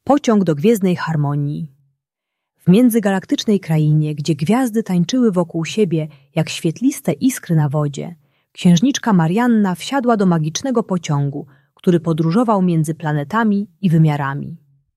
Pociąg do gwiezdnej harmonii. W międzygalaktycznej krainie, gdzie gwiazdy tańczyły wokół siebie jak świetliste iskry na wodzie, księżniczka Marianna wsiadła do magicznego pociągu, który podróżował między planetami i wymiarami.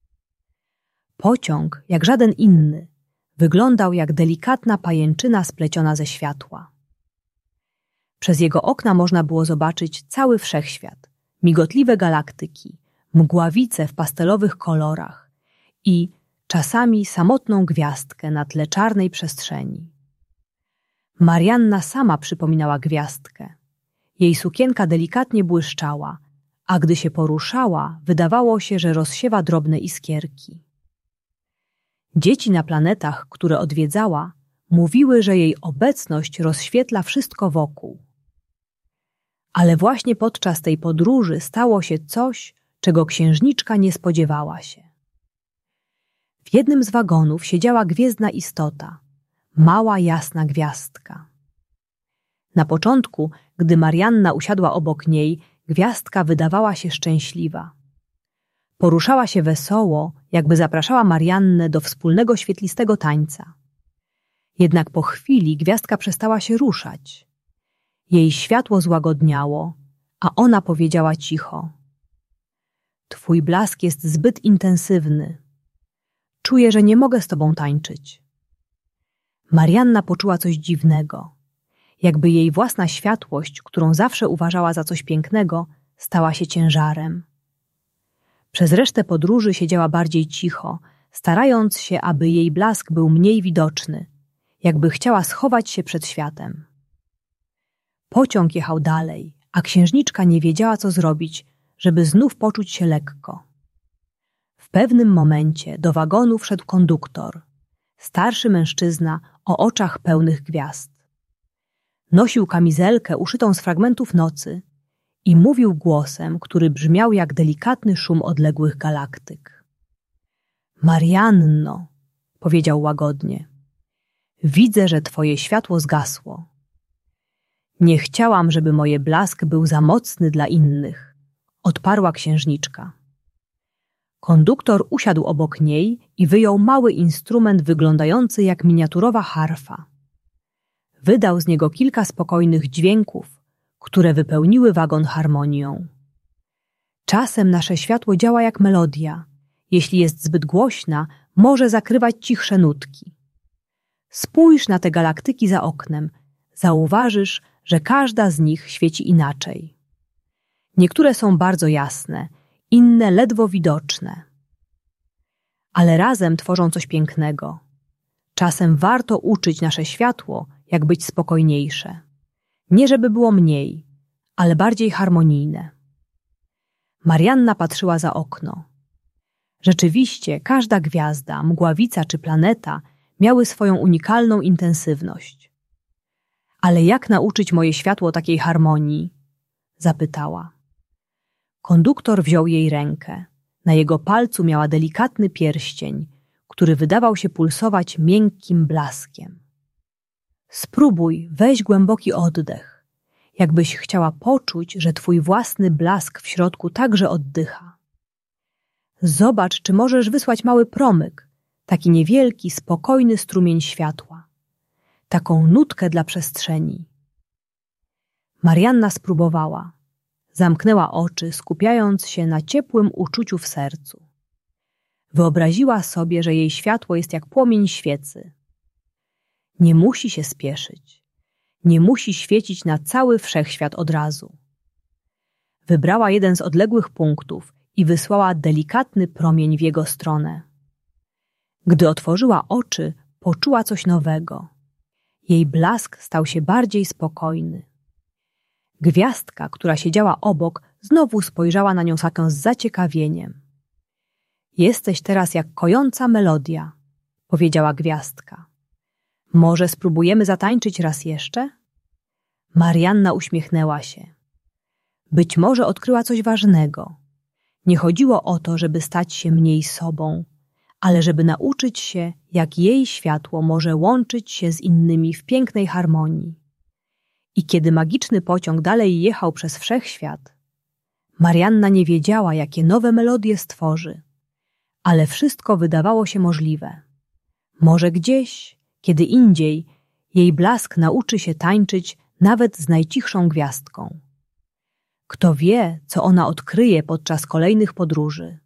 Pociąg, jak żaden inny, wyglądał jak delikatna pajęczyna spleciona ze światła. Przez jego okna można było zobaczyć cały wszechświat, migotliwe galaktyki, mgławice w pastelowych kolorach i czasami samotną gwiazdkę na tle czarnej przestrzeni. Marianna sama przypominała gwiazdkę. Jej sukienka delikatnie błyszczała, a gdy się poruszała, wydawało się, że rozsiewa drobne iskierki. Dzieci na planetach, które odwiedzała, mówiły, że jej obecność rozświetla wszystko wokół. Ale właśnie podczas tej podróży stało się coś, czego księżniczka nie spodziewała się. W jednym z wagonów siedziała gwiezdna istota, mała jasna gwiazdka. Na początku, gdy Marianna usiadła obok niej, gwiazdka wydawała się szczęśliwa. Poruszała się wesoło, jakby zapraszała Mariannę do wspólnego świetlistego tańca. Jednak po chwili gwiazdka przestała się ruszać. Jej światło złagodniało, a ona powiedziała cicho: „Twój blask jest zbyt intensywny. Czuję, że nie mogę z tobą tańczyć”. Marianna poczuła coś dziwnego. Jakby jej własna światłość, którą zawsze uważała za coś pięknego, stała się ciężarem. Przez resztę podróży siedziała bardziej cicho, starając się, aby jej blask był mniej widoczny, jakby chciała schować się przed światem. Pociąg jechał dalej, a księżniczka nie wiedziała, co zrobić, żeby znów poczuć się lekko. W pewnym momencie do wagonu wszedł konduktor, starszy mężczyzna o oczach pełnych gwiazd. Nosił kamizelkę uszytą z fragmentów nocy i mówił głosem, który brzmiał jak delikatny szum odległych galaktyk. „Marianno”, powiedział łagodnie, „widzę, że twoje światło zgasło. Nie chciałam, żeby moje blask był za mocny dla innych”, odparła księżniczka. Konduktor usiadł obok niej i wyjął mały instrument wyglądający jak miniaturowa harfa. Wydał z niego kilka spokojnych dźwięków, które wypełniły wagon harmonią. Czasem nasze światło działa jak melodia. Jeśli jest zbyt głośna, może zakrywać cichsze nutki. Spójrz na te galaktyki za oknem. Zauważysz, że każda z nich świeci inaczej. Niektóre są bardzo jasne, inne ledwo widoczne. Ale razem tworzą coś pięknego. Czasem warto uczyć nasze światło, jak być spokojniejsze. Nie żeby było mniej, ale bardziej harmonijne. Marianna patrzyła za okno. Rzeczywiście każda gwiazda, mgławica czy planeta miały swoją unikalną intensywność. „Ale jak nauczyć moje światło takiej harmonii?” zapytała. Konduktor wziął jej rękę. Na jego palcu miała delikatny pierścień, który wydawał się pulsować miękkim blaskiem. „Spróbuj, weź głęboki oddech, jakbyś chciała poczuć, że twój własny blask w środku także oddycha. Zobacz, czy możesz wysłać mały promyk, taki niewielki, spokojny strumień światła, taką nutkę dla przestrzeni”. Marianna spróbowała. Zamknęła oczy, skupiając się na ciepłym uczuciu w sercu. Wyobraziła sobie, że jej światło jest jak płomień świecy. Nie musi się spieszyć. Nie musi świecić na cały wszechświat od razu. Wybrała jeden z odległych punktów i wysłała delikatny promień w jego stronę. Gdy otworzyła oczy, poczuła coś nowego. Jej blask stał się bardziej spokojny. Gwiazdka, która siedziała obok, znowu spojrzała na nią z zaciekawieniem. „Jesteś teraz jak kojąca melodia”, powiedziała gwiazdka. „Może spróbujemy zatańczyć raz jeszcze?” Marianna uśmiechnęła się. Być może odkryła coś ważnego. Nie chodziło o to, żeby stać się mniej sobą, ale żeby nauczyć się, jak jej światło może łączyć się z innymi w pięknej harmonii. I kiedy magiczny pociąg dalej jechał przez wszechświat, Marianna nie wiedziała, jakie nowe melodie stworzy, ale wszystko wydawało się możliwe. Może gdzieś, kiedy indziej, jej blask nauczy się tańczyć nawet z najcichszą gwiazdką. Kto wie, co ona odkryje podczas kolejnych podróży.